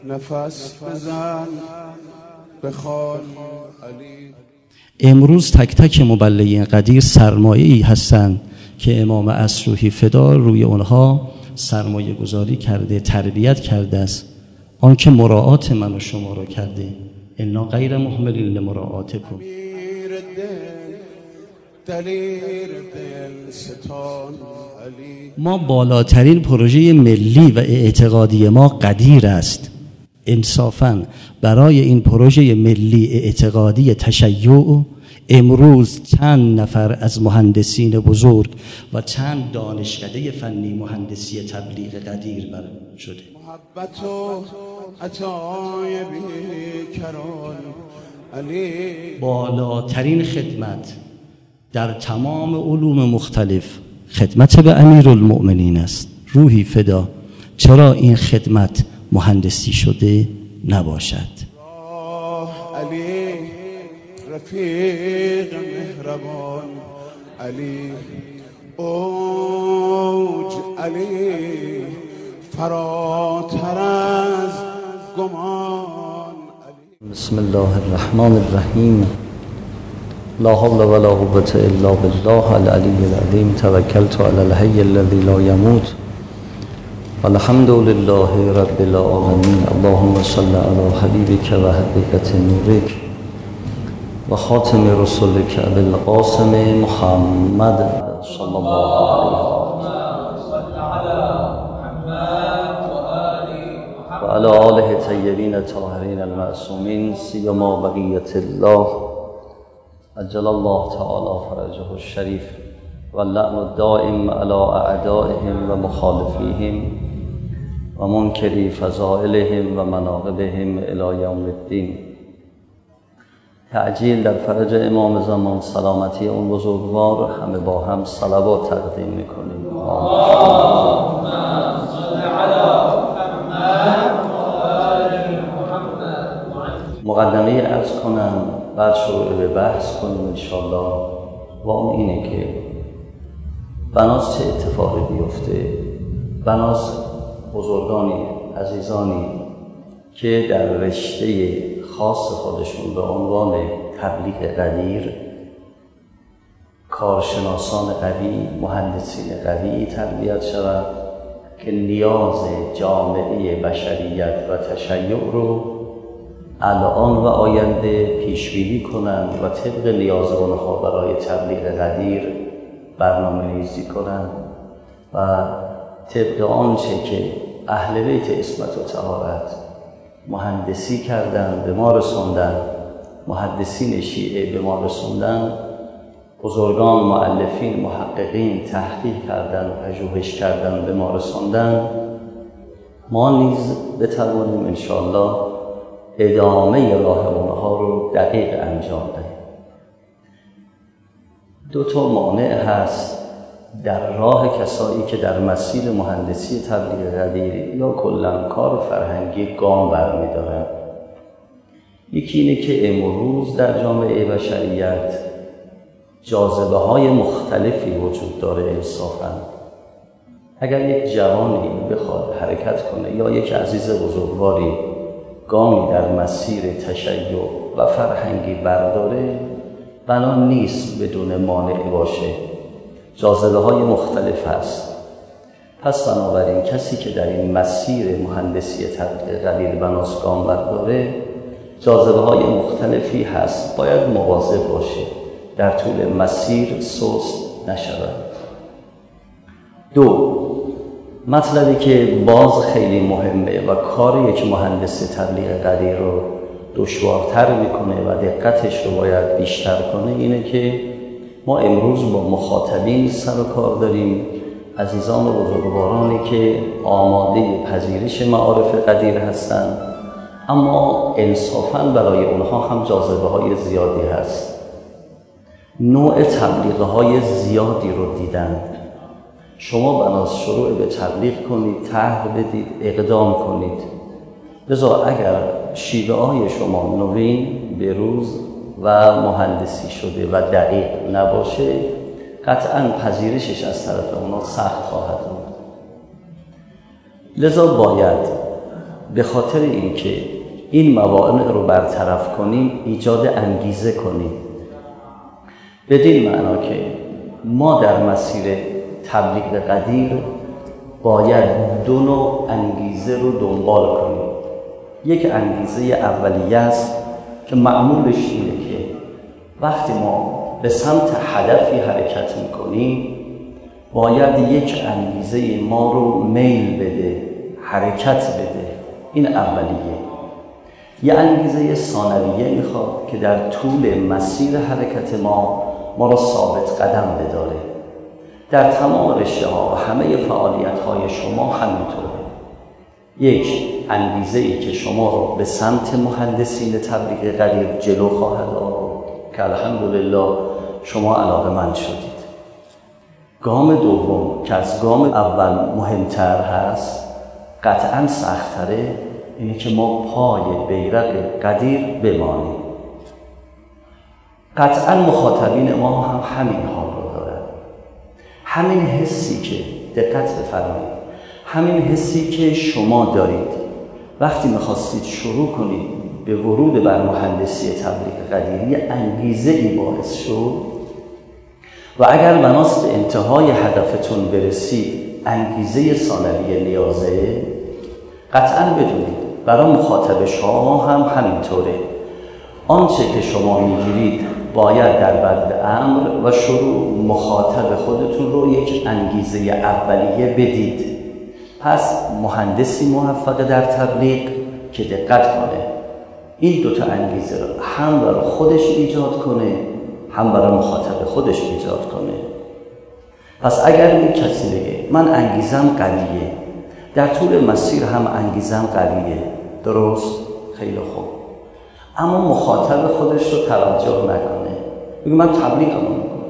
نفس بزن بخوان علی. امروز تک تک مبلغین قدیر سرمایه‌ای هستند که امام عصر روحی فدا روی اونها سرمایه گذاری کرده، تربیت کرده است. آن که مراعات من و شما را کرده، انا غیر مهملین لمراعاتکم. ما بالاترین پروژه ملی و اعتقادی ما قدیر است. انصافاً برای این پروژه ملی اعتقادی تشیع امروز چند نفر از مهندسین بزرگ و چند دانشکده فنی مهندسی تبلیغ قدیر بر شده. محبت و عطای بیکران علی. بالاترین خدمت در تمام علوم مختلف خدمت به امیرالمؤمنین است. روحی فدا، چرا این خدمت مهندسی شده نباشد؟ علی رفیق مهربان علی، اوج علی فراتر از گمان علی. بسم الله الرحمن الرحیم. لا حول ولا قوة الا بالله العلی العظیم. توکلت علی الحی الذی لا یموت الحمد لله رب العالمین. اللهم صل علی حبیبک و حقیقت نورک و خاتم رسولک بالقاسم محمد صلی الله علیه و علی آله طیبین الطاهرین المعصومین، سیما بقیت الله عجل الله تعالی فرجه الشریف و اللعن الدائم علی اعدائهم و مخالفیهم و منکری فضائلهم و مناقبهم الی یوم الدین. تعجیل در فرج امام زمان، سلامتی اون بزرگوار، همه با هم صلوات تقدیم میکنیم. اللهم صل علی محمد و آل محمد. مقدمه عرض کنم بعد شروع به بحث کنیم انشاءالله. و اون اینه که بناس چه اتفاقی بیفته، بناس بزرگانی عزیزانی که در رشته خاص خودشون به عنوان تبلیغ قدیر، کارشناسان قوی، مهندسین قوی تربیت شود که نیاز جامعه بشریت و تشیع رو الان و آینده پیش‌بینی کنند و طبق نیاز اونها برای تبلیغ قدیر برنامه‌ریزی کنند و طبق آنچه که اهل بیت عصمت و طهارت مهندسی کردن به ما رسوندن، محدثین شیعه به ما رسوندن، بزرگان مؤلفین محققین تحقیق کردن و پژوهش کردن به ما رسوندن، ما نیز بتوانیم انشاءالله ادامه راه اونها رو دقیق انجام دهیم. دو تا مانع هست در راه کسایی که در مسیر مهندسی تبلیغ قدیر یا کلاً کار فرهنگی گام برمی‌دارند. یکی اینه که امروز در جامعه بشریت جاذبه‌های مختلفی وجود داره انصافاً. اگر یک جوانی بخواد حرکت کنه یا یک عزیز بزرگواری گامی در مسیر تشیع و فرهنگی برداره، بنا نیست بدون مانع باشه. جاذبه‌های مختلف هست. پس بنابراین کسی که در این مسیر مهندسی تبلیغ قدیر بناس گام برداره، جاذبه‌های مختلفی هست، باید مواظب باشه در طول مسیر سست نشود. دو، مطلبی که باز خیلی مهمه و کار یک مهندس تبلیغ قدیر رو دشوارتر میکنه و دقتش رو باید بیشتر کنه، اینه که ما امروز با مخاطبین سر و کار داریم، عزیزان و بزرگوارانی که آماده پذیرش معارف قدیر هستند، اما انصافاً برای اونها هم جاذبه‌های زیادی هست. نوع تبلیغ‌های زیادی رو دیدن. شما بناس شروع به تبلیغ کنید، طرح بدید، اقدام کنید. لذا اگر شیوه‌های شما نوین، بروز و مهندسی شده و دقیق نباشه، قطعاً پذیرشش از طرف اونا سخت خواهد بود. لذا باید به خاطر اینکه این موانع رو برطرف کنیم، ایجاد انگیزه کنیم. بدین معنا که ما در مسیر تبلیغ قدیر باید دو نوع انگیزه رو دنبال کنیم. یک انگیزه اولیه است که معمولش اینه که وقتی ما به سمت هدفی حرکت میکنیم باید یک انگیزه ما رو میل بده، حرکت بده. این اولیه. یه انگیزه ثانویه میخواد که در طول مسیر حرکت ما رو ثابت قدم بداره. در تمام رشته ها و همه فعالیت های شما همینطوره. یک انگیزه ای که شما رو به سمت مهندسین تبلیغ قدیر جلو خواهد آورد که الحمدلله شما علاقه‌مند شدید. گام دوم که از گام اول مهمتر هست، قطعاً سخت‌تره، اینه که ما پای بیرق قدیر بمانیم. قطعاً مخاطبین ما هم همین حال رو دارن. همین حسی که دقت بفرمایید، همین حسی که شما دارید وقتی میخواستید شروع کنید به ورود بر مهندسی تبلیغ قدیری، انگیزه‌ای باعث شد و اگر بناست انتهای هدفتون برسید انگیزه ثانویه نیازه. قطعاً بدونید برای مخاطب شما هم همینطوره. آنچه که شما میگیرید باید در بعد امر و شروع مخاطب خودتون رو یک انگیزه اولیه بدید. پس مهندسی موفق در تبلیغ که دقت کنه این دوتا انگیزه رو هم برای خودش ایجاد کنه هم برای مخاطب خودش ایجاد کنه. پس اگر یک کسی بگه من انگیزم قویه، در طول مسیر هم انگیزم قویه، درست؟ خیلی خوب. اما مخاطب خودش رو توجه نکنه، بگه من تبلیغم میکنم،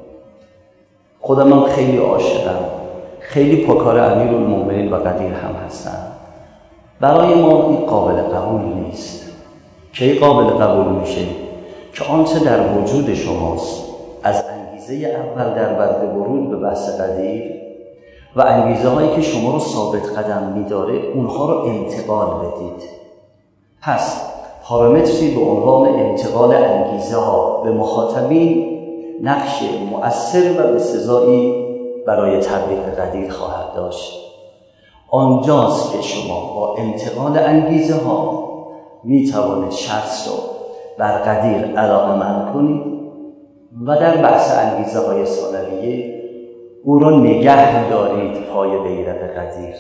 خودم خیلی عاشقم، خیلی پکار امیرالمومنین و قدیر هم هستم. برای ما این قابل قبول نیست. کی قابل قبول میشه؟ که آنچه در وجود شماست از انگیزه اول در بعد ورود به بحث قدیر و انگیزه هایی که شما رو ثابت قدم میداره اونها رو انتقال بدید. پس پارامتری به عنوان انتقال انگیزه ها به مخاطبین نقش مؤثر و بسزایی برای تبلیغ قدیر خواهد داشت. آنجاست که شما با انتقال انگیزه ها می توانید شخص رو بر قدیر علاقه‌مند کنید و در بحث انگیزه های ثانویه او را نگه دارید پای بیرق قدیر.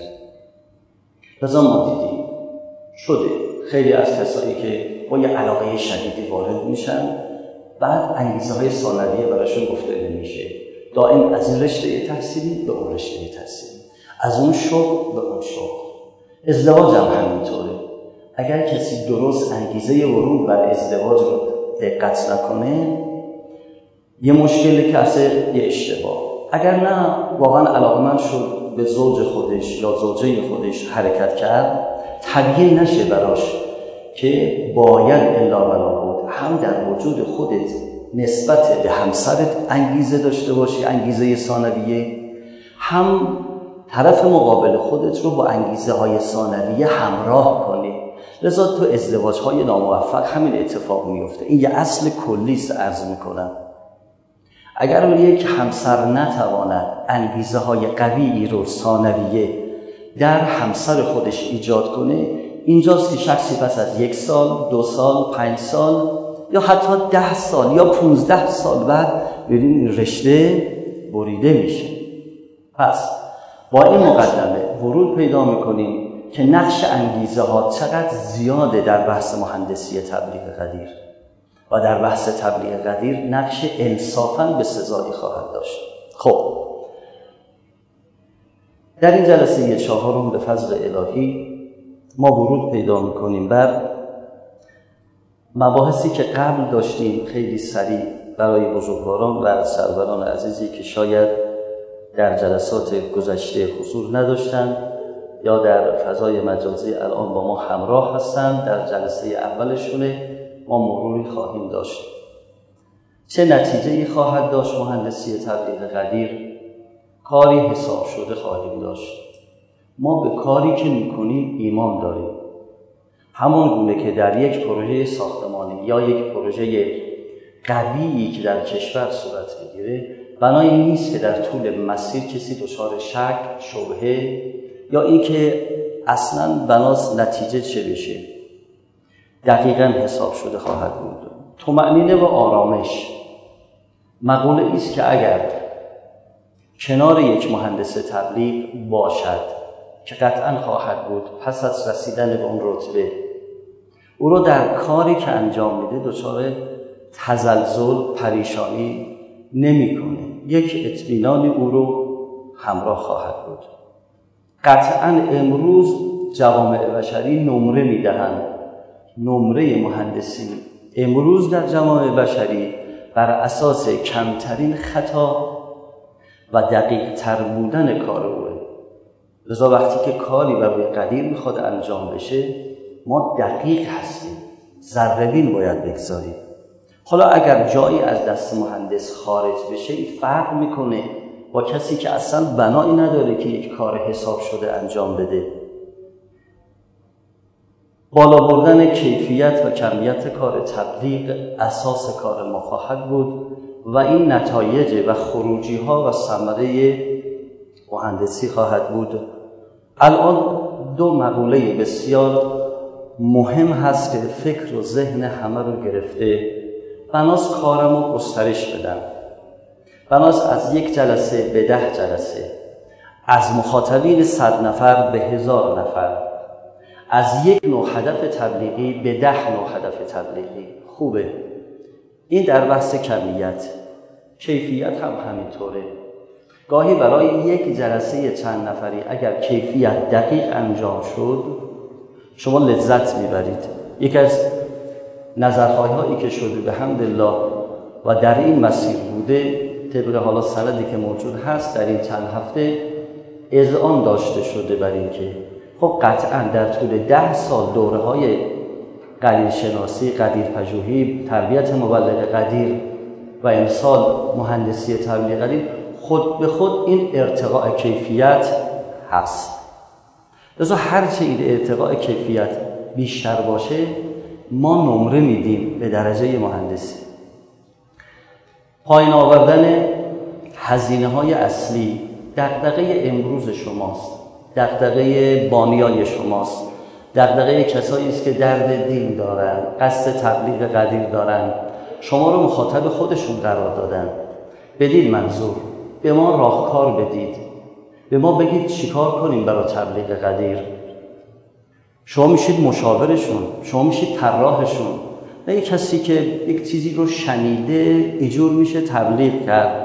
لذا ما دیدیم شده خیلی از کسایی که با یه علاقه شدیدی وارد میشن، بعد انگیزه های ثانویه براشون گفته نمیشه. دائم از این رشته تحصیلی به اون رشته تحصیلی، از اون شغل به اون شغل. ازدواج هم همینطوره. اگر کسی درست انگیزه ورود بر ازدواج رو دقت نکنه، یه مشکلی که اصلا یه اشتباه. اگر نه واقعا علاقمند شد به زوج خودش یا زوجه خودش حرکت کرد، طبیعی نشه براش که باید الا ولا بود هم در وجود خودت نسبت به همسرت انگیزه داشته باشی، انگیزه ثانویه، هم طرف مقابل خودت رو با انگیزه های ثانویه همراه کنی. لذا تو ازدواج های ناموفق همین اتفاق میفته. این یه اصل کلی است عرض میکنم. اگر یک همسر نتواند انگیزه های قوی رو ثانویه در همسر خودش ایجاد کنه، اینجاست که شخصی پس از 1 سال، 2 سال، 5 سال یا حتی 10 سال یا 15 سال بعد ببینید رشته بریده میشه. پس با این مقدمه ورود پیدا میکنیم که نقش انگیزه ها چقدر زیاده در بحث مهندسی تبلیغ قدیر و در بحث تبلیغ قدیر نقش انصافاً به سزایی خواهد داشت. خب در این جلسه 4 به فضل الهی ما ورود پیدا میکنیم بر مباحثی که قبل داشتیم خیلی سریع برای بزرگواران و سروران عزیزی که شاید در جلسات گذشته حضور نداشتند یا در فضای مجازی الان با ما همراه هستند. در جلسه اولشونه ما مروری خواهیم داشت. چه نتیجه‌ای خواهد داشت مهندسی تبلیغ قدیر؟ کاری حساب شده خواهیم داشت. ما به کاری که میکنیم ایمان داریم. همان گونه که در یک پروژه ساختمانی یا یک پروژه قویی که در کشور صورت بگیره، بنای نیست که در طول مسیر کسی دچار شک، شبهه یا اینکه اصلاً بناس نتیجه چه بشه دقیقاً حساب شده خواهد بود. طمأنینه و آرامش مقوله است که اگر کنار یک مهندس تبلیغ باشد که قطعاً خواهد بود پس از رسیدن به اون رتبه، او رو در کاری که انجام میده دچار تزلزل، پریشانی نمیکنه، یک اطمینانی او رو همراه خواهد بود. قطعاً امروز جوامع بشری نمره میدهند، نمره مهندسی امروز در جوامع بشری بر اساس کمترین خطا و دقیق تر بودن کار اوه. لذا وقتی که کاری بر روی قدیر میخواد انجام بشه ما دقیق هستیم، ذره‌بین باید بگذاریم. حالا اگر جایی از دست مهندس خارج بشه این فرق میکنه با کسی که اصلا بنایی نداره که یک کار حساب شده انجام بده. بالا بردن کیفیت و کمیت کار تبلیغ اساس کار ما خواهد بود و این نتایج و خروجی ها و ثمره مهندسی خواهد بود. الان دو مقوله بسیار مهم هست که فکر و ذهن همه رو گرفته. بناس کارمو گسترش بدم، بناس از 1 جلسه به 10 جلسه، از مخاطبین 100 نفر به 1000 نفر، از 1 نوع هدف تبلیغی به 10 نوع هدف تبلیغی. خوبه. این در بحث کمیت. کیفیت هم همینطوره. گاهی برای 1 جلسه چند نفری اگر کیفیت دقیق انجام شد شما لذت میبرید. یکی از نظرخواهی که شده به حمدالله و در این مسیر بوده، طبق حالا سندی که موجود هست در این چند هفته اذعان داشته شده بر این که خب قطعا در طول 10 سال دوره های قدیر شناسی، قدیر پژوهی، تربیت مبلغ قدیر و امسال مهندسی تبلیغ قدیر خود به خود این ارتقاء کیفیت هست. لذا هرچه این ارتقاء کیفیت بیشتر باشه ما نمره میدیم به درجه مهندسی. پایین آوردن هزینه های اصلی دغدغه امروز شماست، دغدغه بانیای شماست، دغدغه کسایی است که درد دین دارن، قصد تبلیغ قدیر دارن، شما رو مخاطب خودشون قرار دادن. بدین منظور به ما راهکار بدید، به ما بگید چیکار کنیم برای تبلیغ قدیر. شما میشید مشاورشون، شما میشید طراحشون، نه یک کسی که یک چیزی رو شنیده ایجور میشه تبلیغ کرد،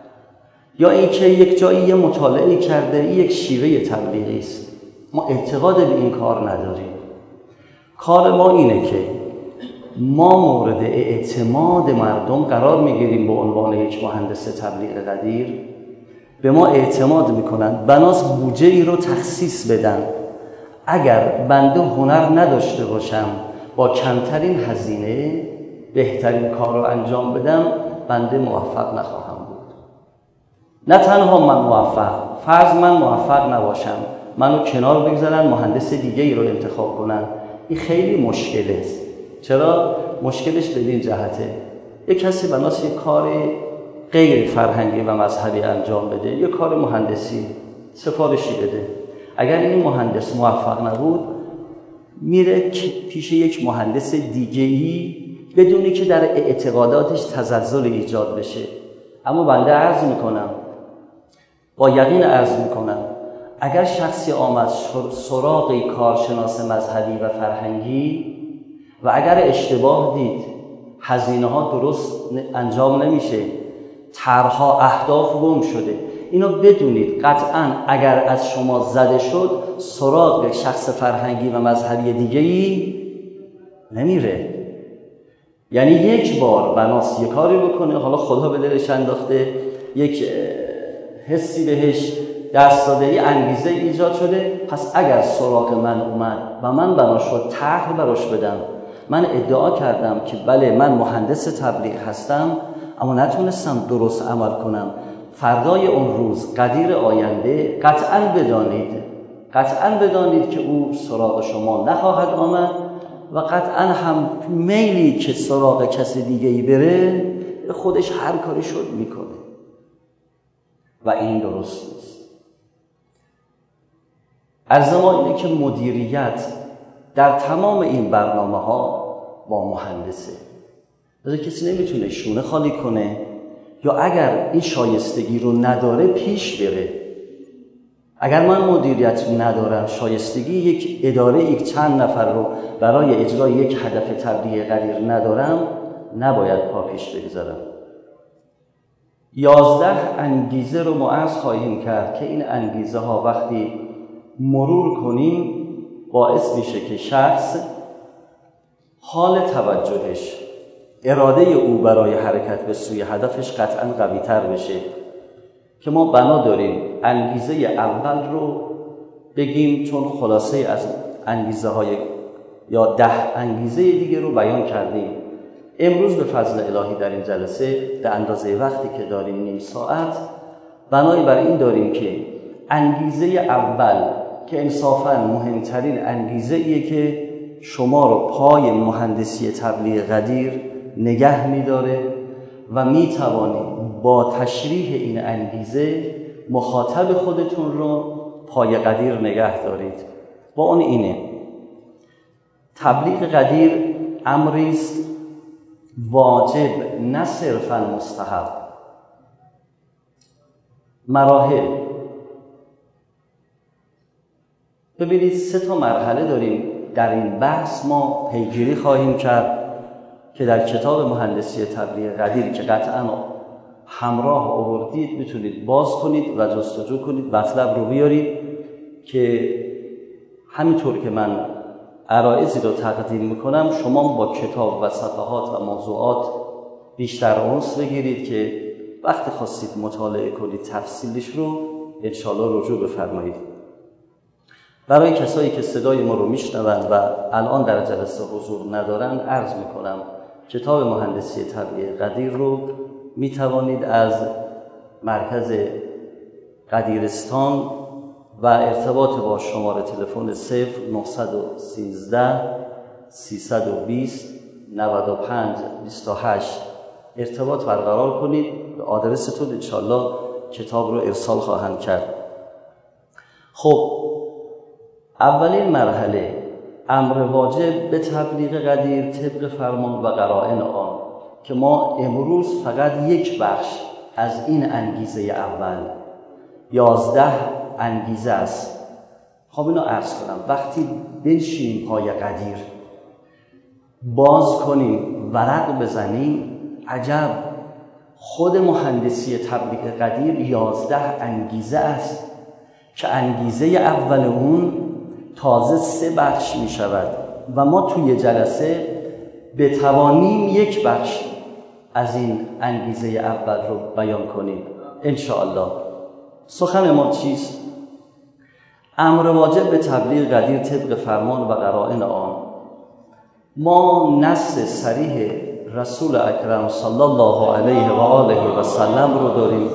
یا اینکه یک جایی یه مطالعه کرده این یک شیوه تبلیغی است. ما اعتقاد به این کار نداریم. کار ما اینه که ما مورد اعتماد مردم قرار میگیریم به عنوان یک مهندس تبلیغ قدیر. به ما اعتماد میکنن، بناس بودجه ای رو تخصیص بدن. اگر بنده هنر نداشته باشم با کمترین هزینه بهترین کار رو انجام بدم بنده موفق نخواهم بود. نه تنها من موفق، فرض من موفق نباشم منو کنار بگذارن مهندس دیگه ای رو انتخاب کنن، این خیلی مشکل است. چرا؟ مشکلش بدین جهته یک کسی بناس یک کار غیر فرهنگی و مذهبی انجام بده، یک کار مهندسی سفارشی بده، اگر این مهندس موفق نبود میره پیش یک مهندس دیگه‌ای بدونی که در اعتقاداتش تزلزل ایجاد بشه. اما بنده عرض میکنم، با یقین عرض میکنم، اگر شخصی آمد سراغ کارشناس مذهبی و فرهنگی و اگر اشتباه دید، هزینه ها درست انجام نمیشه، طرح‌ها اهداف گم شده، اینو بدونید قطعاً اگر از شما زده شد سراغ شخص فرهنگی و مذهبی دیگه‌ای نمیره. یعنی یک بار بناس یک کاری بکنه، حالا خدا به دلش انداخته، یک حسی بهش دست داده، یه انگیزه ایجاد شده، پس اگر سراغ من اومد و من بناش رو طرح براش بدم، من ادعا کردم که بله من مهندس تبلیغ هستم اما نتونستم درست عمل کنم، فردای اون روز قدیر آینده قطعاً بدانید که او سراغ شما نخواهد آمد و قطعا هم میلی که سراغ کسی دیگه‌ای بره خودش هر کاری شد میکنه و این درست نیست. عرض ما اینه که مدیریت در تمام این برنامه ها با مهندسه. کسی نمیتونه شونه خالی کنه یا اگر این شایستگی رو نداره پیش بره. اگر من مدیریت ندارم، شایستگی یک اداره یک چند نفر رو برای اجرای یک هدف تبلیغ قدیر ندارم، نباید پا پیش بگذارم. 11 انگیزه رو ما عرض خواهیم کرد که این انگیزه ها وقتی مرور کنیم باعث میشه که شخص حال توجهش، اراده او برای حرکت به سوی هدفش قطعا قوی تر بشه. که ما بنا داریم انگیزه اول رو بگیم، چون خلاصه از انگیزه های یا 10 انگیزه دیگه رو بیان کردیم. امروز به فضل الهی در این جلسه به اندازه وقتی که داریم، نیم ساعت، بنای بر این داریم که انگیزه اول که انصافاً مهمترین انگیزه ایه که شما رو پای مهندسی تبلیغ قدیر نگه می‌داره و می‌توانید با تشریح این انگیزه مخاطب خودتون رو پای قدیر نگه دارید. با اون اینه تبلیغ قدیر امری است واجب، نه صرفاً مستحب. مراحل ببینید 3 مرحله داریم در این بحث ما پیگیری خواهیم کرد که در کتاب مهندسی تبلیغ قدیر که قطعاً همراه آوردید میتونید باز کنید و جستجو کنید، مطلب رو بیارید که همینطور که من عرایضی رو تقدیم میکنم شما با کتاب و صفحات و موضوعات بیشتر انس بگیرید که وقتی خواستید مطالعه کنید تفصیلش رو انشاءالله رجوع بفرمایید. برای کسایی که صدای ما رو میشنوند و الان در جلسه حضور ندارند عرض میکنم کتاب مهندسی تبلیغ قدیر رو میتوانید از مرکز قدیرستان و ارتباط با شماره تلفن 0913 320 95 28 ارتباط برقرار کنید. به آدرستون انشاءالله کتاب رو ارسال خواهم کرد. خب اولین مرحله امر واجب به تبلیغ قدیر طبق فرمان و قرائن آن که ما امروز فقط یک بخش از این انگیزه اول 11 انگیزه است. خب اینو عرض کنم وقتی بنشینیم پای قدیر باز کنیم ورق بزنیم عجب خود مهندسی تبلیغ قدیر 11 انگیزه است که انگیزه اول اون تازه 3 بخش می شود و ما توی جلسه بتوانیم یک بخش از این انگیزه اول رو بیان کنیم انشاءالله. سخن ما چیست؟ امر واجب به تبلیغ قدیر طبق فرمان و قرائن آن. ما نص صریح رسول اکرم صلی الله علیه و آله و سلم رو داریم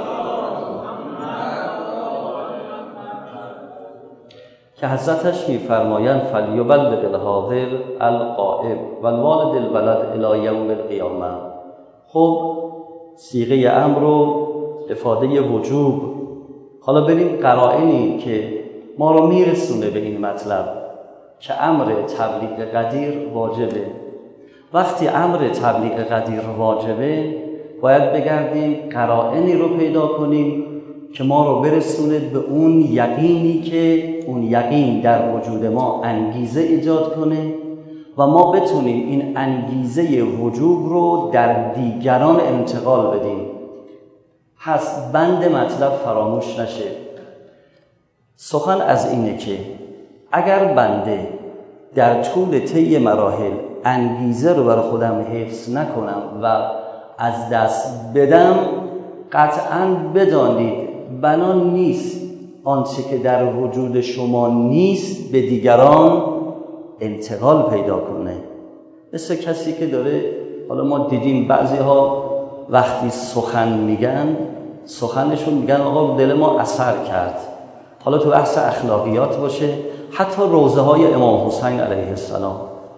که حضرتش می‌فرمایند فلیبلغ الحاضر الغائب والوالد الولد الی یوم القیامه. خب صیغه امر رو افاده وجوب. حالا بریم قرائنی که ما رو میرسونه به این مطلب که امر تبلیغ قدیر واجبه. وقتی امر تبلیغ قدیر واجبه باید بگردیم قرائنی رو پیدا کنیم که ما رو برسونه به اون یقینی که اون یقین در وجود ما انگیزه ایجاد کنه و ما بتونیم این انگیزه وجوب رو در دیگران انتقال بدیم. پس بند مطلب فراموش نشه. سخن از اینه که اگر بنده در طول طی مراحل انگیزه رو برای خودم حفظ نکنم و از دست بدم قطعاً بدانید بنا نیست آنچه که در وجود شما نیست به دیگران انتقال پیدا کنه. مثل کسی که داره، حالا ما دیدیم بعضی ها وقتی سخن میگن سخنشون میگن آقا دل ما اثر کرد، حالا تو بحث اخلاقیات باشه، حتی روضه های امام حسین علیه السلام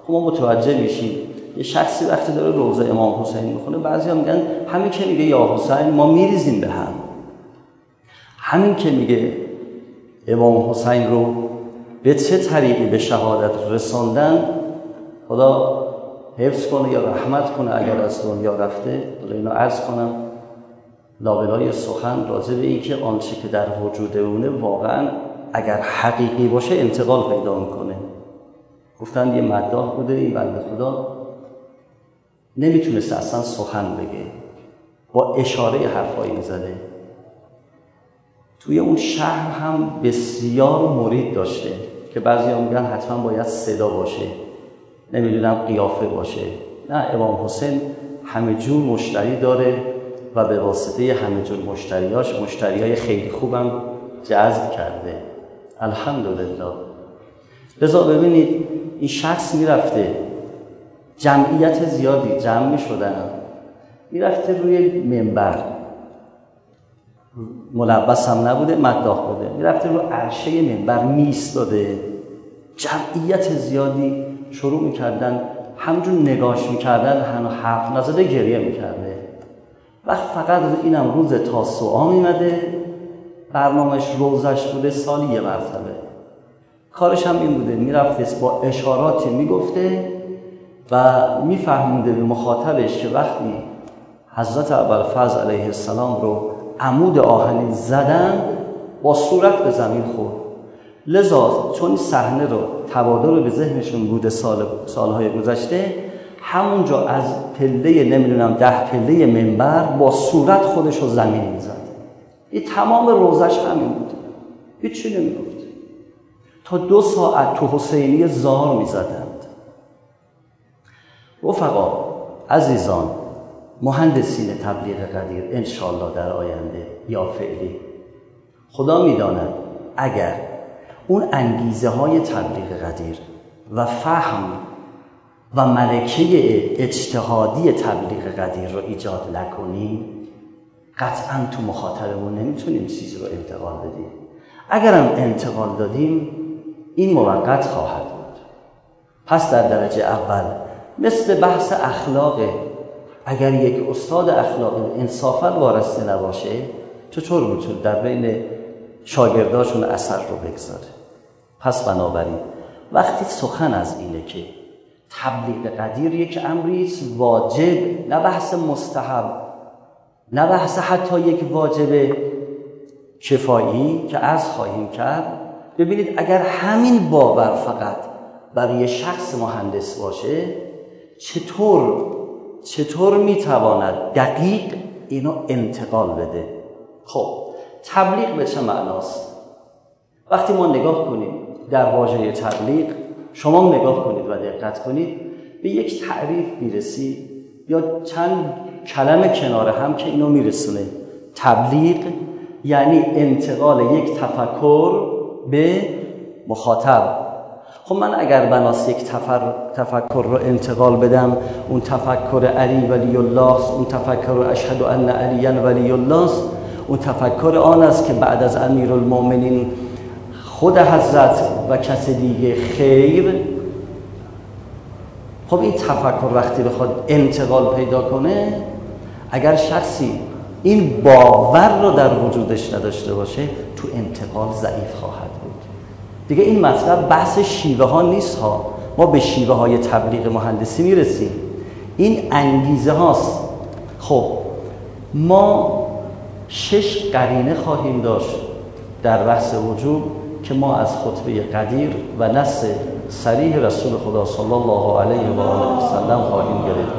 ما متوجه میشیم یه شخصی وقتی داره روضه امام حسین میخونه، بعضیا میگن همین که میگه یا حسین ما میریزیم به هم، همین که میگه امام حسین رو به چه طریقی به شهادت رساندن، خدا حفظ کنه یا رحمت کنه اگر از دنیا رفته. اینو عرض کنم لابلای سخن راجع به این که آنچه که در وجود اونه واقعا اگر حقیقی باشه انتقال پیدا میکنه. گفتن یه مداح بوده، این بنده خدا نمیتونست اصلا سخن بگه، با اشاره حرفایی میزده. توی اون شهر هم بسیار مرید داشته که بعضی میگن حتما باید صدا باشه، نمیدونم قیافه باشه. نه، امام حسین همه جور مشتری داره و به واسطه همه جور مشتریاش مشتریای خیلی خوبم جذب کرده. الحمدلله. لذا ببینید این شخص میرفته، جمعیت زیادی جمع میشدن، میرفته روی منبر، ملبس هم نبوده، مداح بوده، میرفته رو عرشه منبر میایستاده، جمعیت زیادی شروع میکردن همجور نگاش میکردن، حرف نزده گریه میکرده. وقت فقط اینم روز تاسوعا میمده، برنامهش روزش بوده سالی یه مرتبه، کارش هم این بوده میرفته با اشاراتی میگفته و میفهمونده به مخاطبش که وقتی حضرت ابوالفضل علیه السلام رو عمود آهنین زدن با صورت به زمین خورد. لذا چون صحنه رو تبادر به ذهنشون بوده سالهای گذشته، همونجا از پله نمیدونم 10 پله منبر با صورت خودش رو زمین میزد. این تمام روزش همین بود، هیچی نمیگفت تا 2 ساعت تو حسینی زار میزدند. رفقا عزیزان، مهندسین تبلیغ قدیر انشالله در آینده یا فعلی، خدا میداند اگر اون انگیزه های تبلیغ قدیر و فهم و ملکه اجتهادی تبلیغ قدیر رو ایجاد نکنیم، قطعا تو مخاطبمون نمیتونیم چیزی رو انتقال بدیم. اگرم انتقال دادیم این موقت خواهد بود. پس در درجه اول مثل بحث اخلاقه، اگر یک استاد اخلاقی انصافا وارسته نباشه چطور میتونه در بین شاگرداشون اثر رو بگذاره؟ پس بنابراین وقتی سخن از اینه که تبلیغ قدیر یک امریست واجب، نه بحث مستحب، نه بحث حتی یک واجب کفایی که عرض خواهیم کرد. ببینید اگر همین باور فقط برای شخص مهندس باشه، چطور میتواند دقیق اینو انتقال بده؟ خب تبلیغ به چه معناست؟ وقتی ما نگاه کنیم در واژه تبلیغ، شما نگاه کنید و دقت کنید، به یک تعریف میرسی یا چند کلمه کنار هم که اینو میرسونه. تبلیغ یعنی انتقال یک تفکر به مخاطب. خب من اگر بناس یک تفکر رو انتقال بدم، اون تفکر علی ولی الله، اون تفکر اشهد ان علی ولی الله، اون تفکر آن است که بعد از امیرالمؤمنین خود حضرت و کس دیگه خیر. خب این تفکر وقتی بخواد انتقال پیدا کنه، اگر شخصی این باور رو در وجودش نداشته باشه، تو انتقال ضعیف خواهد بود. دیگه این مطلب بحث شیوه ها نیست ها، ما به شیوه های تبلیغ مهندسی میرسیم، این انگیزه هاست. خب ما 6 قرینه خواهیم داشت در بحث وجوب که ما از خطبه قدیر و نص صریح رسول خدا صلی الله علیه و آله و سلم خواهیم گرفت.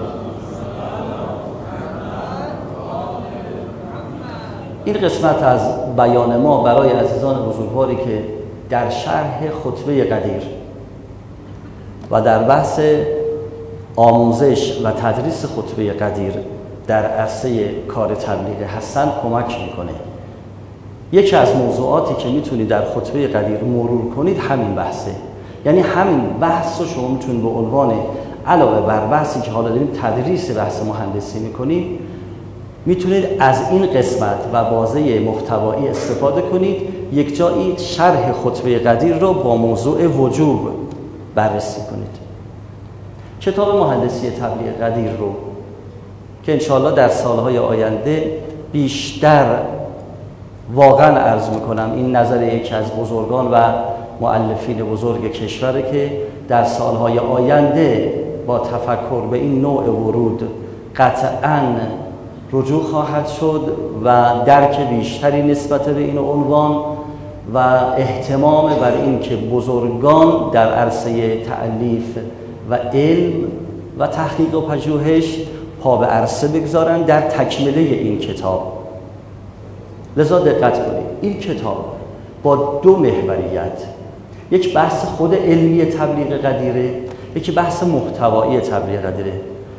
این قسمت از بیان ما برای عزیزان بزرگواری که در شرح خطبه قدیر و در بحث آموزش و تدریس خطبه قدیر در عرصه کار تبلیغ هستن کمک میکنه. یکی از موضوعاتی که میتونید در خطبه قدیر مرور کنید همین بحثه، یعنی همین بحث رو شما میتونید به عنوان علاوه بر بحثی که حالا داریم تدریس بحث مهندسی میکنید، میتونید از این قسمت و بازه محتوایی استفاده کنید، یک جایی شرح خطبه قدیر رو با موضوع وجوب بررسی کنید. کتاب مهندسی تبلیغ قدیر رو که انشاءالله در سالهای آینده بیشتر واقعا عرض میکنم، این نظر یکی از بزرگان و مؤلفین بزرگ کشوره که در سالهای آینده با تفکر به این نوع ورود قطعاً رجوع خواهد شد و درک بیشتری نسبت به این عنوان و اهتمام بر این که بزرگان در عرصه تألیف و علم و تحقیق و پژوهش پا به عرصه بگذارن در تکمله این کتاب. لذا دقت کنید، این کتاب با دو محوریت، یک بحث خود علمی تبلیغ قدیره، یک بحث محتوایی تبلیغ قدیره.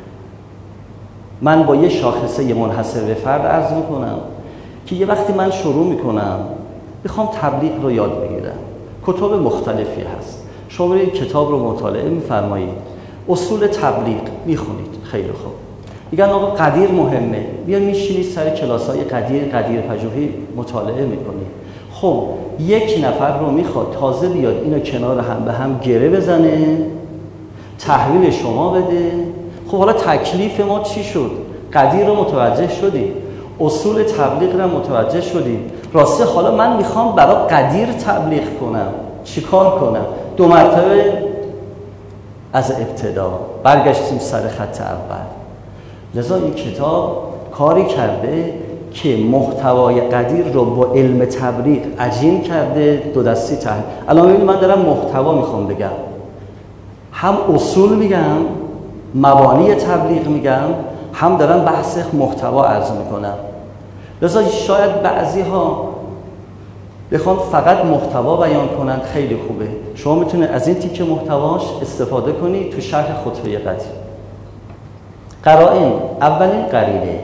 من با یه شاخصه منحصر به فرد عرض میکنم که یه وقتی من شروع میکنم میخوام تبلیغ رو یاد بگیرم، کتاب مختلفی هست، شما این کتاب رو مطالعه میفرمایید، اصول تبلیغ میخونید، خیلی خوب، میگن آقا قدیر مهمه، بیا میشینید سر کلاس‌های قدیر پژوهی مطالعه میکنید. خب یک نفر رو میخواد تازه بیاد اینو کنار هم به هم گره بزنه، تحویل شما بده. خب حالا تکلیف ما چی شد؟ قدیر رو متوجه شدیم، اصول تبلیغ رو متوجه شدیم، راسته حالا من میخوام برای قدیر تبلیغ کنم، چیکار کنم؟ 2 مرتبه از ابتدا برگشتیم سر خط اول. لذا این کتاب کاری کرده که محتوای قدیر رو با علم تبلیغ عجین کرده، 2 دستی تحلیل. الان ببینید من دارم محتوا میخوام بگم، هم اصول میگم، مبانی تبلیغ میگم، هم دارم بحث محتوا عرض میکنم. لذا شاید بعضی ها بخوام فقط محتوا بیان کنن، خیلی خوبه، شما میتونید از این تیکه محتواش استفاده کنید تو شرح خطبه قدیر. قرائن، اولین قرینه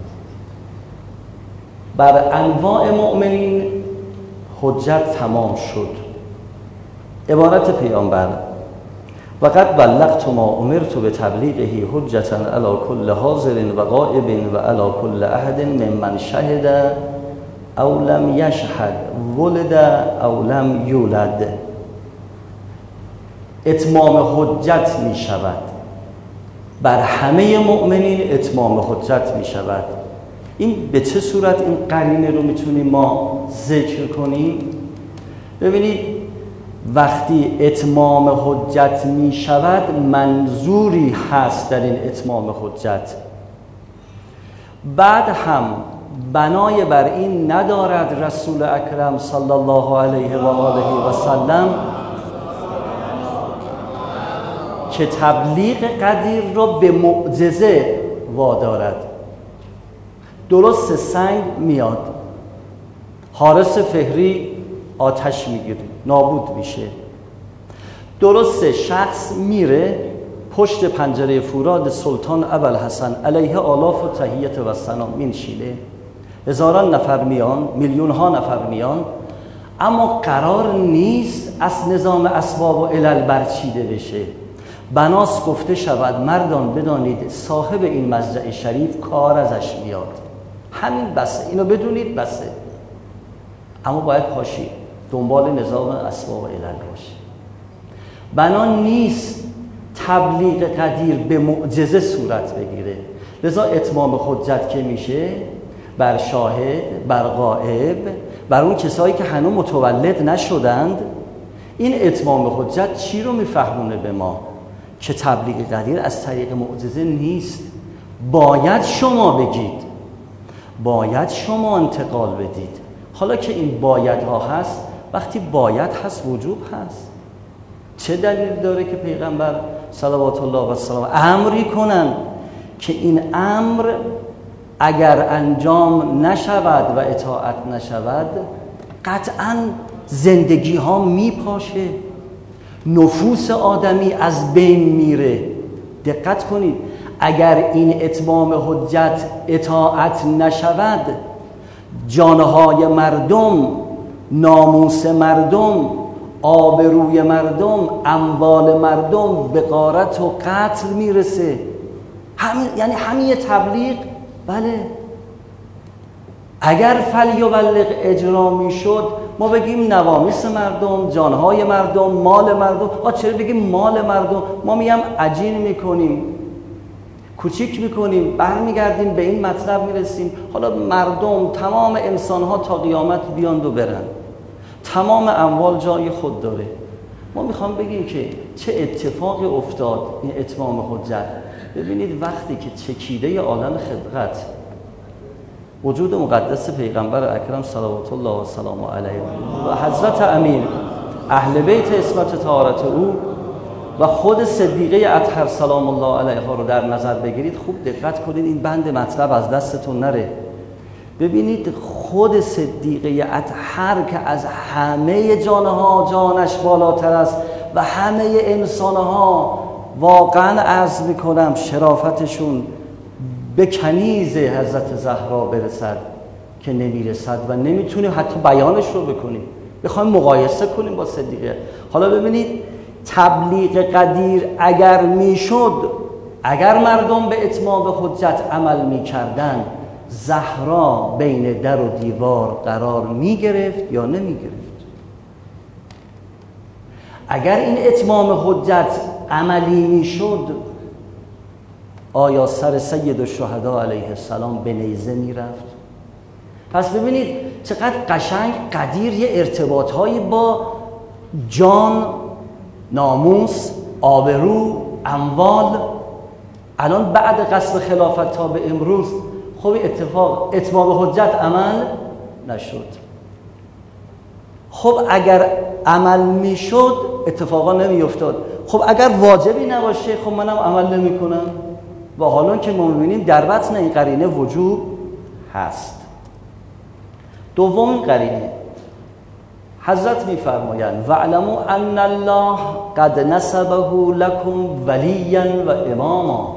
بر انواع مؤمنین حجت تمام شد. عبارت پیامبر و قد بلغت ما امرت به تبلیغه حجتا علی کل حاضر و غائب و علی کل احد ممن شهد او لم یشهد ولد او لم یولد. اتمام حجت می شود بر همه مؤمنین، اتمام حجت می شود. این به چه صورت این قرینه رو میتونیم ما ذکر کنیم؟ ببینید وقتی اتمام حجت می شود منظوری هست در این اتمام حجت، بعد هم بنای بر این ندارد رسول اکرم صلی الله علیه و آله و سلم که تبلیغ قدیر را به معجزه وادارد. درست سنگ میاد، حارس فهری آتش میگیره، نابود میشه. درست شخص میره پشت پنجره فولاد سلطان ابوالحسن علیه آلاف و تحیت و ثنا مینشینه، هزاران نفر میان، میلیون ها نفر میان، اما قرار نیست از نظام اسباب و علل برچیده بشه. بناس گفته شود مردان بدانید صاحب این مضجع شریف کار ازش میاد، همین بسه، اینو بدونید بسه. اما باید پاشید دنبال نظام اسباب و علل باشه. بنا نیست تبلیغ قدیر به معجزه صورت بگیره. لذا اتمام حجت که میشه بر شاهد، بر غائب، بر اون کسایی که هنوز متولد نشدند. این اتمام حجت چی رو میفهمونه به ما؟ که تبلیغ قدیر از طریق معجزه نیست. باید شما بگید، باید شما انتقال بدید. حالا که این باید ها هست، وقتی باید هست وجوب هست. چه دلیل داره که پیغمبر صلوات الله و سلام امری کنن که این امر اگر انجام نشود و اطاعت نشود قطعاً زندگی ها میپاشه، نفوس آدمی از بین میره. دقت کنید، اگر این اتمام حجت اطاعت نشود، جانهای مردم، ناموس مردم، آبروی مردم، اموال مردم به غارت و قتل میرسه. یعنی همین تبلیغ، بله، اگر فلیبلغ اجرا میشد ما بگیم نوامیس مردم، جانهای مردم، مال مردم. چرا بگیم مال مردم؟ ما میگم عجین میکنیم، کوچیک میکنیم، برمیگردیم به این مطلب میرسیم. حالا مردم، تمام انسانها تا قیامت بیاند و برن، تمام اموال جای خود داره. ما میخوام بگیم که چه اتفاقی افتاد این اتمام حجت. ببینید وقتی که چکیده عالم خلقت وجود مقدس پیغمبر اکرم صلوات الله و سلام علیه و حضرت امیر اهل بیت عصمت طهارت او و خود صدیقه اطهر سلام الله علیها رو در نظر بگیرید، خوب دقت کنید این بند مطلب از دستتون نره. ببینید خود صدیقه اطهر که از همه جانها جانش بالاتر است و همه انسانها واقعا عرض میکنم شرافتشون به کنیز حضرت زهرا برسد که نمیرسد و نمیتونیم حتی بیانش رو بکنیم، بخوایم مقایسه کنیم با صدیقه. حالا ببینید تبلیغ قدیر اگر میشد، اگر مردم به اتمام حجت عمل میکردن، زهرا بین در و دیوار قرار میگرفت یا نمیگرفت؟ اگر این اتمام حجت عملی میشد، آیا سر سید الشهدا علیه السلام به نیزه میرفت؟ پس ببینید چقدر قشنگ قدیر یه ارتباطهایی با جان، ناموس، آبرو، اموال. الان بعد غصب خلافت تا به امروز خب اتفاق اتمام حجت عمل نشد. خب اگر عمل میشد اتفاقا نمیافتاد. خب اگر واجبی نباشه خب منم عمل نمی کنم. و حالا که ما میبینیم در بطن این قرینه وجوب هست. دوم قرینه حضرت میفرمایند وَاعْلَمُوا أَنَّ اللَّهَ قَدْ نَصَبَهُ لَكُمْ وَلِيًّا و اماما.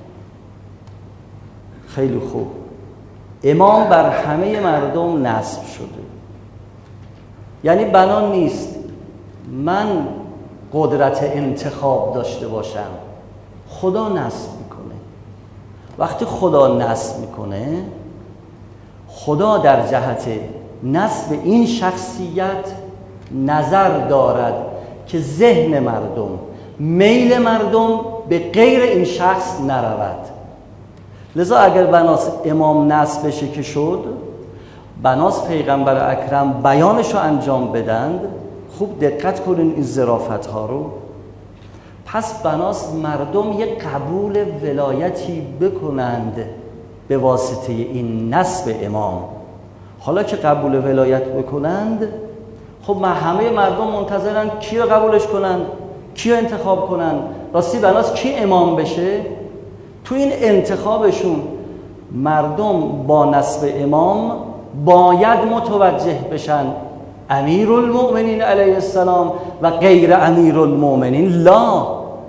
خیلی خوب، امام بر همه مردم نصب شده. یعنی بنا نیست من قدرت انتخاب داشته باشم، خدا نصب میکنه. وقتی خدا نصب میکنه، خدا در جهت نصب این شخصیت نظر دارد که ذهن مردم، میل مردم به غیر این شخص نرود. لذا اگر بناس امام نصب بشه که شد، بناس پیغمبر اکرم بیانشو انجام بدند. خوب دقت کنین این ظرافت ها رو. پس بناس مردم یک قبول ولایتی بکنند به واسطه این نصب امام. حالا که قبول ولایت بکنند، خب همه مردم منتظرن کی رو قبولش کنند، کی رو انتخاب کنند. راستی بناس کی امام بشه؟ تو این انتخابشون مردم با نصب امام باید متوجه بشن امیرالمؤمنین علیه السلام و غیر امیرالمؤمنین لا،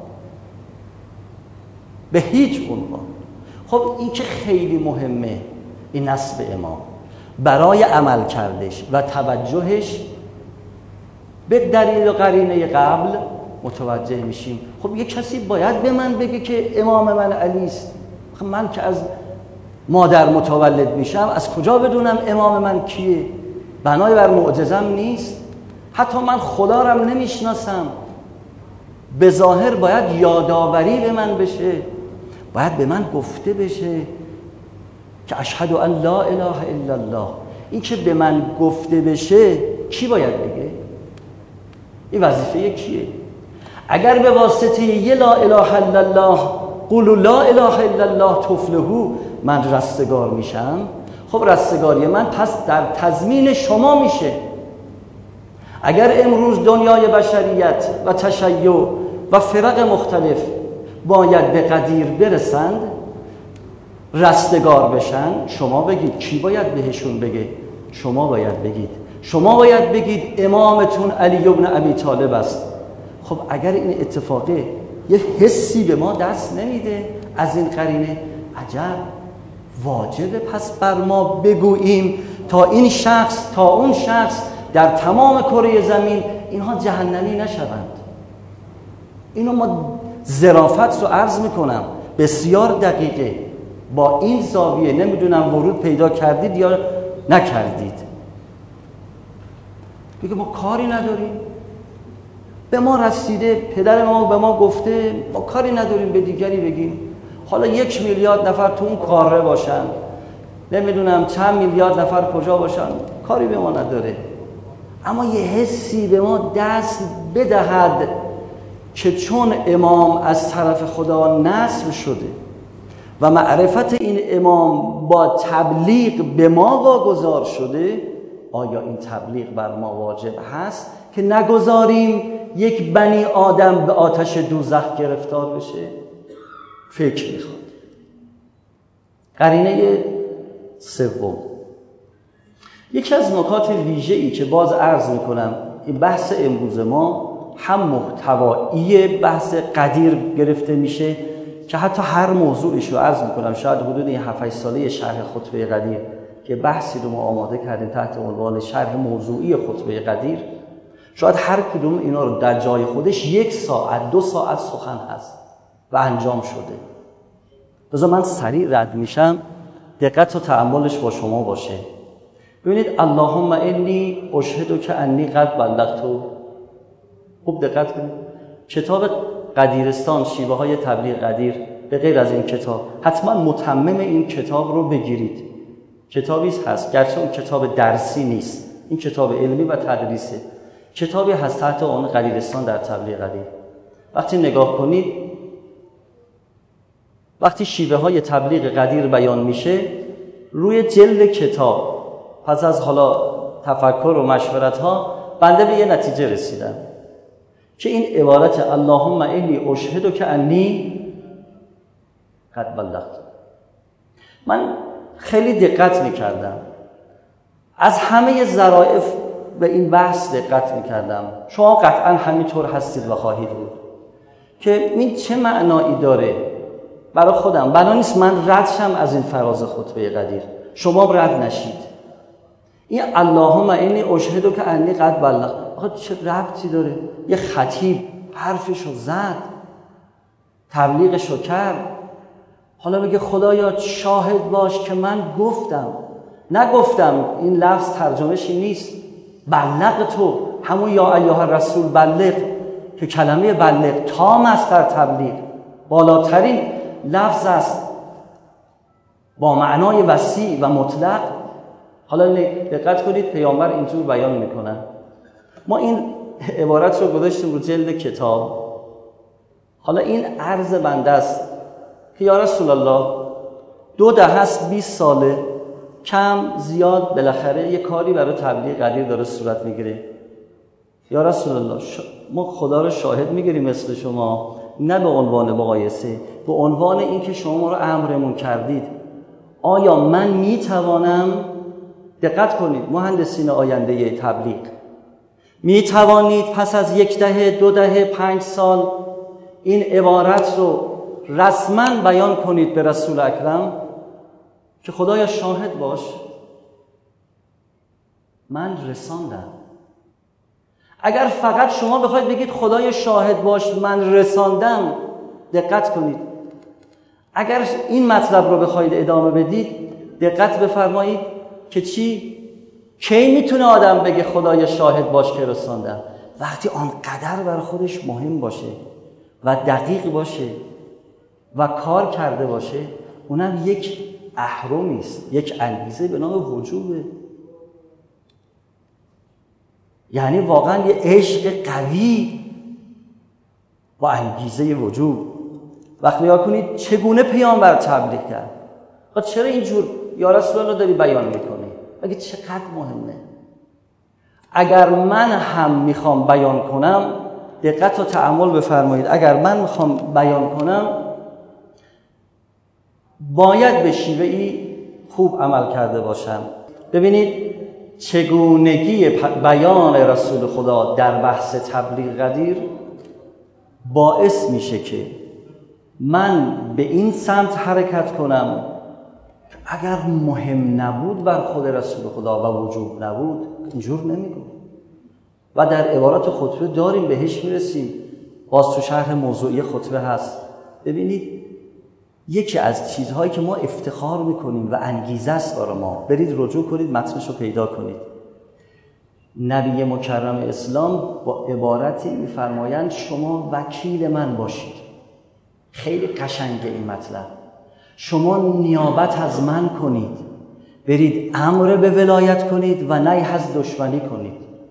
به هیچ عنوان. خب این که خیلی مهمه، این نصب امام برای عمل کردش و توجهش به دلیل و قرینه قبل متوجه میشیم. خب یک کسی باید به من بگه که امام من علی است. خب من که از مادر متولد میشم از کجا بدونم امام من کیه؟ بنای بر معجزم نیست. حتی من خدا رو نمیشناسم. به ظاهر باید یادآوری به من بشه، باید به من گفته بشه که اشهد ان لا اله الا الله. این که به من گفته بشه کی باید بگه؟ این وظیفه کیه؟ اگر به واسطه یه لا اله الا الله، قولوا لا اله الا الله تفلحوا، من رستگار میشم، خب رستگاری من پس در تضمین شما میشه. اگر امروز دنیای بشریت و تشیع و فرق مختلف باید به قدیر برسند، رستگار بشن، شما بگید کی باید بهشون بگه؟ شما باید بگید. شما باید بگید امامتون علی بن ابی طالب است. خب اگر این اتفاقه یه حسی به ما دست نمیده از این قرینه، عجب واجبه پس بر ما بگوییم تا این شخص تا اون شخص در تمام کره زمین اینها جهنمی نشوند. اینو ما ظرافت رو عرض میکنم، بسیار دقیقه. با این زاویه نمیدونم ورود پیدا کردید یا نکردید. میگه ما کاری نداریم، به ما رسیده، پدر ما به ما گفته، ما کاری نداریم به دیگری بگیم. حالا 1 میلیارد نفر تو اون کاره باشن، نمیدونم چند میلیارد نفر کجا باشن، کاری به ما نداره. اما یه حسی به ما دست بدهد که چون امام از طرف خدا نصب شده و معرفت این امام با تبلیغ به ما واگذار شده، آیا این تبلیغ بر ما واجب هست که نگذاریم یک بنی آدم به آتش دوزخ گرفتار بشه؟ فکر میخواد. قرینه سوم، یکی از نکات ویژه‌ای که باز عرض میکنم، این بحث امروز ما هم محتوایی بحث قدیر گرفته میشه که حتی هر موضوعش رو عرض میکنم، شاید حدود این 7-8 ساله شرح خطبه قدیر که بحثی رو ما آماده کردیم تحت عنوان شرح موضوعی خطبه قدیر، شاید هر کدوم اینا رو در جای خودش 1 ساعت 2 ساعت سخن هست و انجام شده. بذار من سریع رد میشم، دقت و تأملش با شما باشه. ببینید اللهم انی اشهدک انی قد بلغت. خوب دقت کنید. کتاب قدیرستان، شیوه های تبلیغ قدیر، به غیر از این کتاب حتما متمم این کتاب رو بگیرید. کتابی هست، گرچه اون کتاب درسی نیست، این کتاب علمی و تدریسه. کتابی هست تحت عنوان قدیرستان در تبلیغ قدیر. وقتی نگاه کنید، وقتی شیوه های تبلیغ قدیر بیان میشه، روی جلد کتاب پس از حالا تفکر و مشورت ها بنده به یه نتیجه رسیدم که این عبارت اللهم انی اشهدک انی قد بلغت، من خیلی دقت میکردم، از همه ظرافت به این بحث دقت میکردم. شما قطعا همینطور هستید و خواهید بود که این چه معنایی داره برای خودم. بنا نیست من رد شم از این فراز خطبه قدیر، شما رد نشید. این اللهم انی اشهدک انی قد بلغت آخه چه ربطی داره؟ یه خطیب حرفشو زد، تبلیغشو کرد، حالا بگه خدایا شاهد باش که من نگفتم. این لفظ ترجمه‌شی نیست. بلغ تو همون یا ایها الرسول بلغ که کلمه بلغ تام است در تبلیغ، بالاترین لفظ است با معنای وسیع و مطلق. حالا دقت کنید پیامبر اینجور بیان میکنن. ما این عبارت رو گذاشتیم رو جلد کتاب. حالا این عرض بنده است که یا رسول الله 2 دهه است 20 ساله کم زیاد بالاخره یه کاری برای تبلیغ قدیر داره صورت میگیره. یا رسول الله ما خدا رو شاهد میگیریم مثل شما، نه به عنوان مقایسه، به عنوان این که شما ما رو امرمون کردید. آیا من میتوانم، دقت کنید مهندسین آینده تبلیغ، میتوانید پس از 1 دهه 2 دهه 5 سال این عبارت رو رسما بیان کنید به رسول اکرم که خدایا شاهد باش من رساندم؟ اگر فقط شما بخواید بگید خدای شاهد باش من رساندم، دقت کنید، اگر این مطلب رو بخواید ادامه بدید دقت بفرمایید که کی میتونه آدم بگه خدای شاهد باش که رساندم؟ وقتی آنقدر برای خودش مهم باشه و دقیق باشه و کار کرده باشه، اونم یک اهرمی است، یک انگیزه به نام وجوبه. یعنی واقعا یه عشق قوی با انگیزه وجوب. وقتی نگاه کنید چگونه پیامبر تبلیغ کرد، چرا اینجور یا رسول الله داری بیان میکنی؟ اگه چقدر مهمه. اگر من هم میخوام بیان کنم، دقت و تأمل بفرمایید، اگر من میخوام بیان کنم باید به شیوهی خوب عمل کرده باشم. ببینید چگونگی بیان رسول خدا در بحث تبلیغ قدیر باعث میشه که من به این سمت حرکت کنم. اگر مهم نبود بر خود رسول خدا و وجوب نبود اینجور نمیگم. و در عبارات خطبه داریم بهش میرسیم، باز تو شرح موضوعی خطبه هست. ببینید یکی از چیزهایی که ما افتخار میکنیم و انگیزه است برای ما، برید رجوع کنید متنشو پیدا کنید. نبی مکرم اسلام با عبارتی میفرمایند شما وکیل من باشید. خیلی قشنگه این مطلب. شما نیابت از من کنید، برید امر به ولایت کنید و نهی از دشمنی کنید.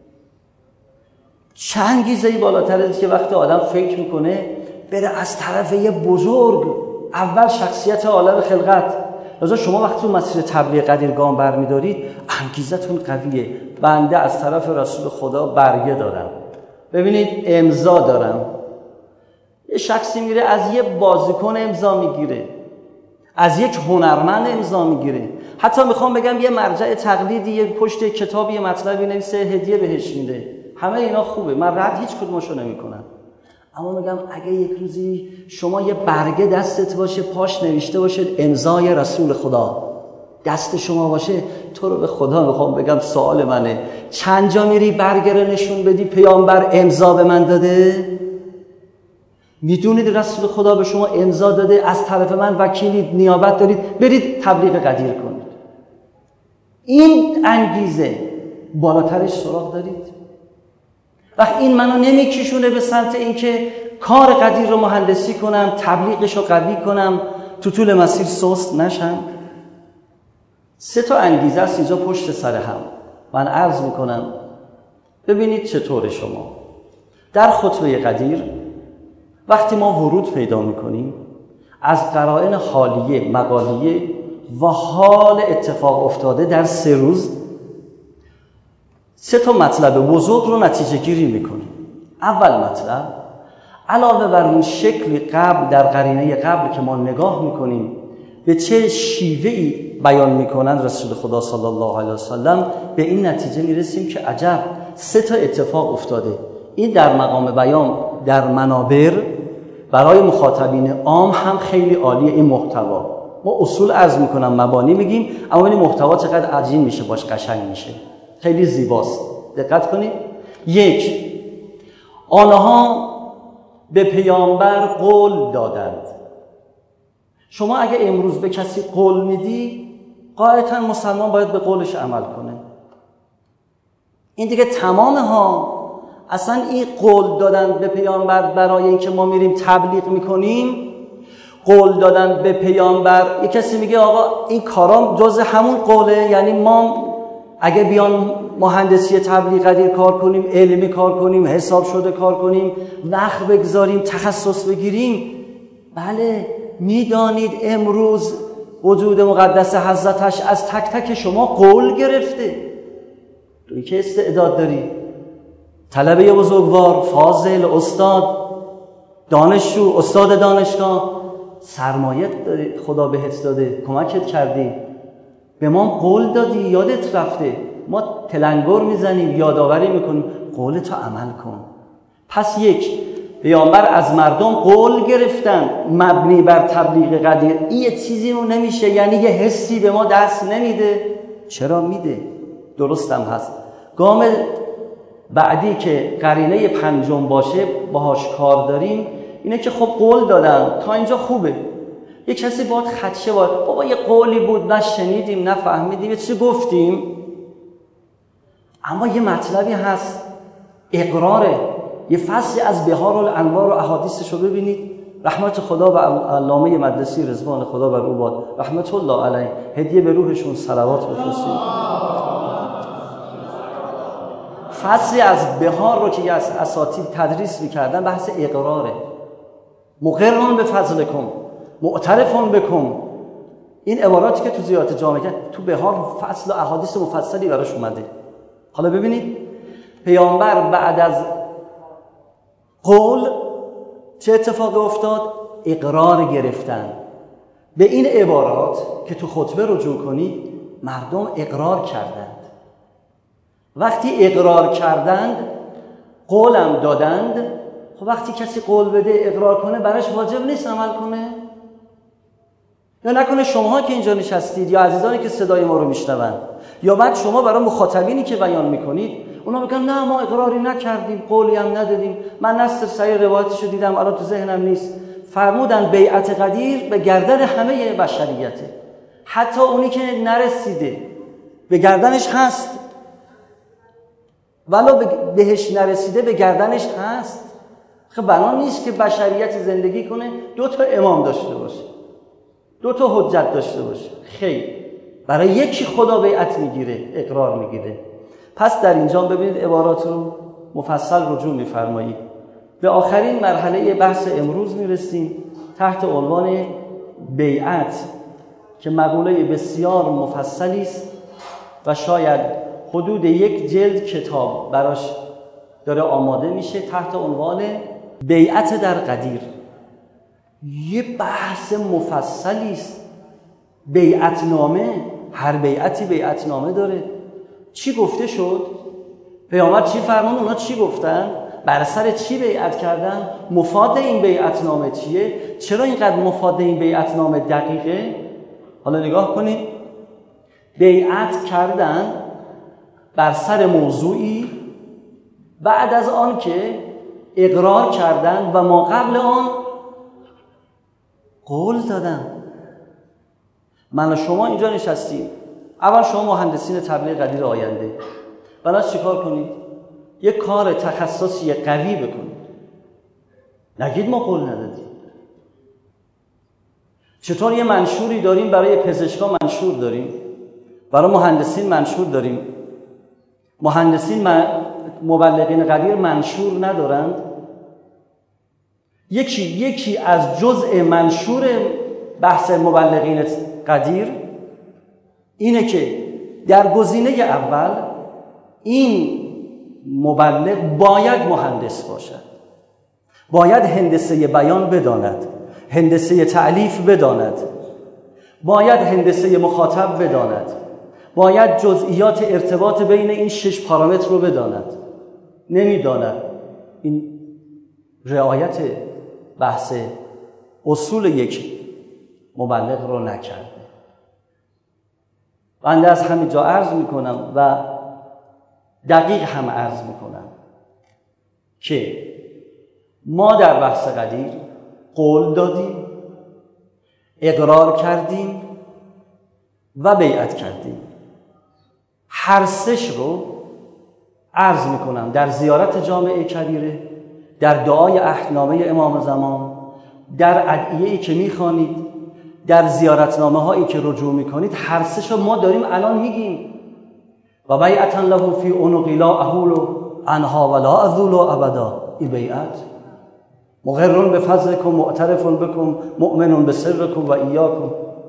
چه انگیزه‌ای بالاتر از که وقتی آدم فکر میکنه بره از طرف یه بزرگ، اول شخصیت عالم خلقت. لذا شما وقتی تو مسیر تبلیغ قدیر گام برمیدارید انگیزتون قویه. بنده از طرف رسول خدا برگه دارم، ببینید امضا دارم. یه شخصی میره از یه بازیکن امضا میگیره، از یک هنرمند امضا میگیره، حتی میخوام بگم یه مرجع تقلیدی یه پشت کتابی یه مطلبی نویسه هدیه بهش میده. همه اینا خوبه، من رد هیچ کدومشو نمیکنم. اما میگم اگه یک روزی شما یه برگه دستت باشه پاش نوشته باشه امضای رسول خدا دست شما باشه، تو رو به خدا میخوام بگم سوال منه چند جا میری برگه رو نشون بدی پیامبر امضا به من داده؟ میدونید رسول خدا به شما امضا داده، از طرف من وکیلید، نیابت دارید، برید تبلیغ قدیر کنید. این انگیزه بالاترش سراغ دارید؟ وقت این منو نمیکشونه به سمت اینکه کار قدیر رو مهندسی کنم، تبلیغش رو قوی کنم، تو طول مسیر سست نشم. 3 انگیزه است اینجا پشت سر هم. من عرض میکنم ببینید چطور شما در خطبه قدیر وقتی ما ورود پیدا میکنیم از قرائن حالیه، مقالیه و حال اتفاق افتاده در 3 روز 3 مطلب بزرگ رو نتیجه گیری میکنیم. اول مطلب علاوه بر اون شکل قبل در قرینه قبل که ما نگاه میکنیم به چه شیوهی بیان میکنن رسول خدا صلی الله علیه وسلم، به این نتیجه میرسیم که عجب 3 اتفاق افتاده. این در مقام بیان در منابر برای مخاطبین عام هم خیلی عالیه. این محتوا ما اصول عرض میکنم، مبانی میگیم، اما این محتوا چقدر عجین میشه باش قشنگ میشه، خیلی زیباست. دقت کنید. 1 آنها به پیامبر قول دادند. شما اگه امروز به کسی قول میدی قاعدتاً مسلمان باید به قولش عمل کنه. این دیگه تمامه ها. اصلا این قول دادن به پیامبر برای اینکه ما میریم تبلیغ میکنیم، قول دادن به پیامبر، یک کسی میگه آقا این کارام جز همون قوله، یعنی ما اگه بیان مهندسی تبلیغ قدیر کار کنیم، علمی کار کنیم، حساب شده کار کنیم، وقت بگذاریم، تخصص بگیریم، بله میدانید امروز وجود مقدس حضرتش از تک تک شما قول گرفته. توی که استعداد داری، طلبه بزرگوار، فاضل، استاد، دانشجو، استاد دانشگاه، سرمایه داری، خدا بهت داده، کمکت کردی، به ما قول دادی، یادت رفته، ما تلنگر میزنیم، یادآوری میکنیم، قولتو عمل کن. پس 1 پیامبر از مردم قول گرفتن مبنی بر تبلیغ قدیر. این یه چیزی رو نمیشه، یعنی یه حسی به ما دست نمیده. چرا میده؟ درستم هست. گام بعدی که قرینه 5 باشه باهاش کار داریم اینه که خب قول دادن تا اینجا خوبه، یک کسی باید خدشه باید بابا یه قولی بود نه شنیدیم نه فهمیدیم یه چیزی گفتیم، اما یه مطلبی هست اقراره. یه فصلی از بهار الانوار و احادیثش رو ببینید. رحمت خدا و علامه مدرسی رضوان خدا بر او باد رحمت الله علیه، هدیه به روحشون صلوات بفرستید. فصلی از بهار رو که از اساتید تدریس میکردن بحث اقراره. مقرون به فضلکم معترفون بکن. این عباراتی که تو زیارت جامعه تو بهار فصل و احادیث مفصلی براش اومده. حالا ببینید پیامبر بعد از قول چه اتفاقی افتاد؟ اقرار گرفتن. به این عبارات که تو خطبه رجوع کنید مردم اقرار کردند. وقتی اقرار کردند قولم دادند. خب وقتی کسی قول بده اقرار کنه براش واجب نیست عمل کنه؟ یا نکنه شماها که اینجا نشستید یا عزیزانی که صدای ما رو میشنوند یا بعد شما برای مخاطبینی که بیان میکنید اونا میگن نه ما اقراری نکردیم، قولی هم ندادیم، من نصر صحیح روایتشو دیدم الان تو ذهنم نیست. فرمودن بیعت قدیر به گردن همه بشریته، حتی اونی که نرسیده به گردنش هست. ولو بهش نرسیده به گردنش هست. خب بنا نیست که بشریت زندگی کنه 2 تا امام داشته باشه، 2 تا حجت داشته باشه. خیر، برای یکی خدا بیعت میگیره، اقرار میگیره. پس در اینجا ببینید عبارات رو مفصل رجوع میفرمایید. به آخرین مرحله بحث امروز میرسیم تحت عنوان بیعت که مقوله بسیار مفصلی است و شاید حدود 1 جلد کتاب براش داره آماده میشه تحت عنوان بیعت در غدیر. یه بحث مفصلی است. بیعتنامه، هر بیعتی بیعتنامه داره. چی گفته شد؟ پیامبر چی فرمود؟ اونا چی گفتن؟ بر سر چی بیعت کردن؟ مفاد این بیعتنامه چیه؟ چرا اینقدر مفاد این بیعتنامه دقیقه؟ حالا نگاه کنید. بیعت کردن بر سر موضوعی بعد از آن که اقرار کردن و ما قبل آن قول دادن. من و شما اینجا نشستیم. اول شما مهندسین تبلیغ غدیر آینده، بلد چیکار کنید؟ یک کار تخصصی قوی بکنید. نگید ما قول ندادیم. چطور یه منشوری داریم برای پزشکا، منشور داریم برای مهندسین، منشور داریم. مهندسین مبلغین غدیر منشور ندارند. یکی از جزء منشور بحث مبلغین غدیر اینه که در گزینه اول این مبلغ باید مهندس باشد، باید هندسه بیان بداند، هندسه تألیف بداند، باید هندسه مخاطب بداند، باید جزئیات ارتباط بین این 6 پارامتر رو بداند. نمیداند. این رعایت بحث اصول یک مبلغ رو نکرده. بنده از همینجا عرض میکنم و دقیق هم عرض میکنم که ما در بحث غدیر قول دادیم، اقرار کردیم و بیعت کردیم. هر 6 رو عرض میکنم در زیارت جامع کبیره، در دعای عهدنامه امام زمان، در ادعیه‌ای که میخوانید، در زیارتنامه هایی که رجوع میکنید. هر 6 رو ما داریم الان میگیم. و بیعتا له فی عنقی لا احول عنها ولا اذول ابدا. این بیعت مقرون بفضلکم معترف بکم مؤمن بسرکم و ایاکم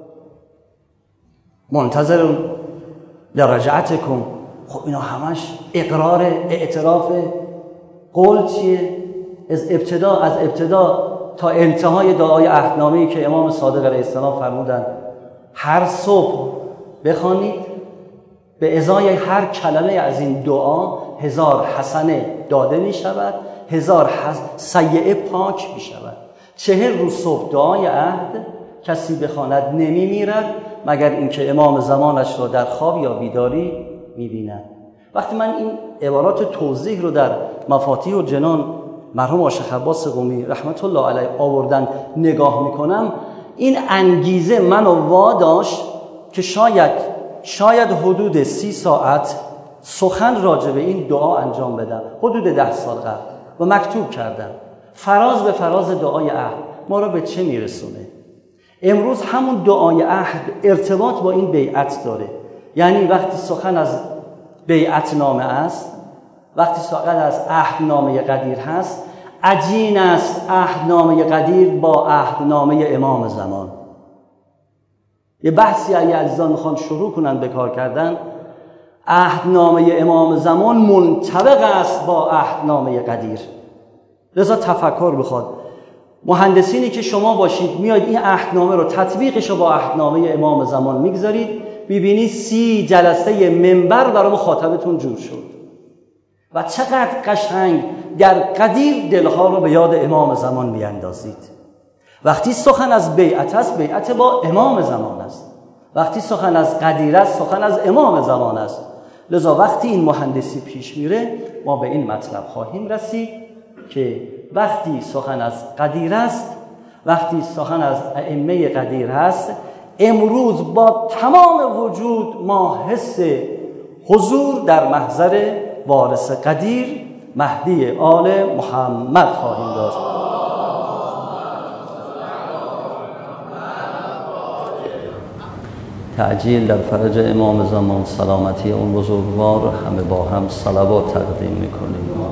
منتظر لرجعتکم. خب اینا همش اقرار، اعتراف. قول چیه؟ از ابتدا تا انتهای دعای عهدنامه‌ای که امام صادق علیه السلام فرمودند هر صبح بخوانید، به ازای هر کلمه از این دعا 1000 حسنه داده می شود، 1000 سیئه پاک می شود. 40 روز صبح دعای عهد کسی بخواند نمی میرد مگر اینکه امام زمانش را در خواب یا بیداری می بیند. وقتی من این عبارات توضیح رو در مفاتیح الجنان مرحوم آشیخ عباس قمی رحمت الله علیه آوردن نگاه میکنم، این انگیزه منو واداشت که شاید حدود 30 ساعت سخن راجع به این دعا انجام بدم، حدود 10 سال قبل، و مکتوب کردم. فراز به فراز دعای عهد ما رو به چه میرسونه؟ امروز همون دعای عهد ارتباط با این بیعت داره. یعنی وقتی سخن از بیعتنامه است، وقتی سخن از عهدنامه غدیر هست، عجین است عهدنامه غدیر با عهدنامه امام زمان. یه بحثی اگه عزیزان میخوان شروع کنن به کار کردن، عهدنامه امام زمان منطبق است با عهدنامه غدیر. لذا تفکر بخواد. مهندسینی که شما باشید میاد این عهدنامه رو تطبیقش رو با عهدنامه امام زمان میگذارید، میبینید 30 جلسه منبر برای مخاطبتون جور شد و چقدر قشنگ در غدیر دلها رو به یاد امام زمان بیاندازید. وقتی سخن از بیعت است، بیعت با امام زمان است. وقتی سخن از غدیر است، سخن از امام زمان است. لذا وقتی این مهندسی پیش میره ما به این مطلب خواهیم رسید که وقتی سخن از غدیر است، وقتی سخن از ائمه غدیر هست، امروز با تمام وجود ما حس حضور در محضر وارث قدیر مهدی آل محمد خواهیم داشت. تعجیل در فرج امام زمان، سلامتی اون بزرگوار، همه با هم صلوات تقدیم میکنیم.